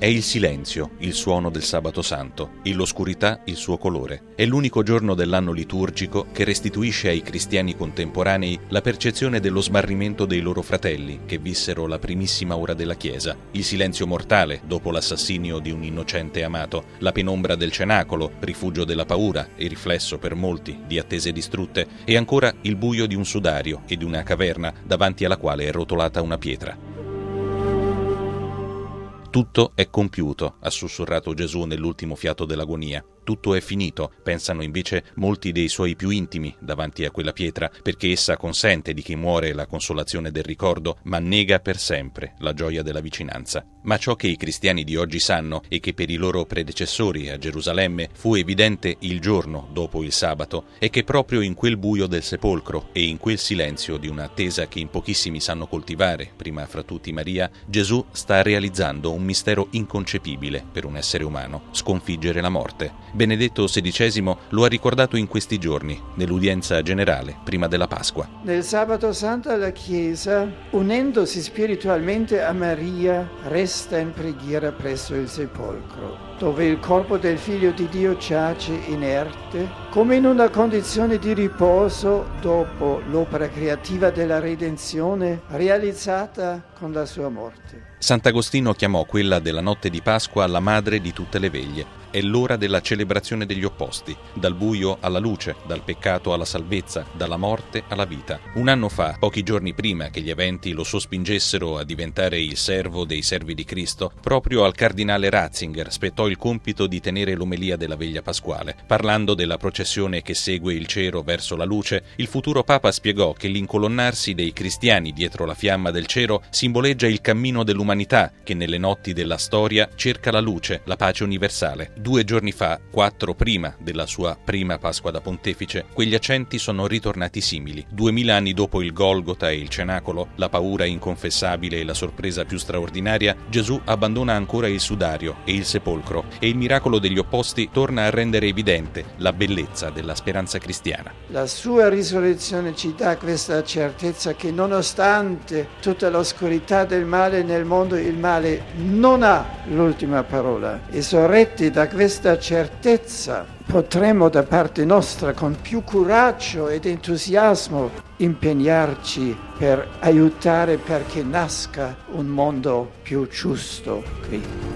È il silenzio, il suono del sabato santo, e l'oscurità il suo colore. È l'unico giorno dell'anno liturgico che restituisce ai cristiani contemporanei la percezione dello smarrimento dei loro fratelli che vissero la primissima ora della Chiesa, il silenzio mortale dopo l'assassinio di un innocente amato, la penombra del cenacolo, rifugio della paura e riflesso per molti di attese distrutte, e ancora il buio di un sudario e di una caverna davanti alla quale è rotolata una pietra. Tutto è compiuto, ha sussurrato Gesù nell'ultimo fiato dell'agonia. Tutto è finito, pensano invece molti dei suoi più intimi davanti a quella pietra, perché essa consente di chi muore la consolazione del ricordo, ma nega per sempre la gioia della vicinanza. Ma ciò che i cristiani di oggi sanno e che per i loro predecessori a Gerusalemme fu evidente il giorno dopo il sabato è che proprio in quel buio del sepolcro e in quel silenzio di un'attesa che in pochissimi sanno coltivare, prima fra tutti Maria, Gesù sta realizzando un mistero inconcepibile per un essere umano: sconfiggere la morte. Benedetto XVI lo ha ricordato in questi giorni, nell'udienza generale prima della Pasqua. Nel sabato santo la Chiesa, unendosi spiritualmente a Maria, resta in preghiera presso il sepolcro, dove il corpo del Figlio di Dio giace inerte, come in una condizione di riposo dopo l'opera creativa della redenzione realizzata con la sua morte. Sant'Agostino chiamò quella della notte di Pasqua la madre di tutte le veglie. È l'ora della celebrazione degli opposti, dal buio alla luce, dal peccato alla salvezza, dalla morte alla vita. Un anno fa, pochi giorni prima che gli eventi lo sospingessero a diventare il servo dei servi di Cristo, proprio al cardinale Ratzinger spettò il compito di tenere l'omelia della veglia pasquale. Parlando della processione che segue il cero verso la luce, il futuro Papa spiegò che l'incolonnarsi dei cristiani dietro la fiamma del cero simboleggia il cammino dell'umanità che nelle notti della storia cerca la luce, la pace universale. 2 giorni fa, 4 prima della sua prima Pasqua da pontefice, quegli accenti sono ritornati simili. 2000 anni dopo il Golgota e il cenacolo, la paura inconfessabile e la sorpresa più straordinaria, Gesù abbandona ancora il sudario e il sepolcro, e il miracolo degli opposti torna a rendere evidente la bellezza della speranza cristiana. La sua risurrezione ci dà questa certezza che nonostante tutta l'oscurità del male nel mondo, il male non ha l'ultima parola, e sorretti da questa certezza potremo da parte nostra con più coraggio ed entusiasmo impegnarci per aiutare perché nasca un mondo più giusto qui.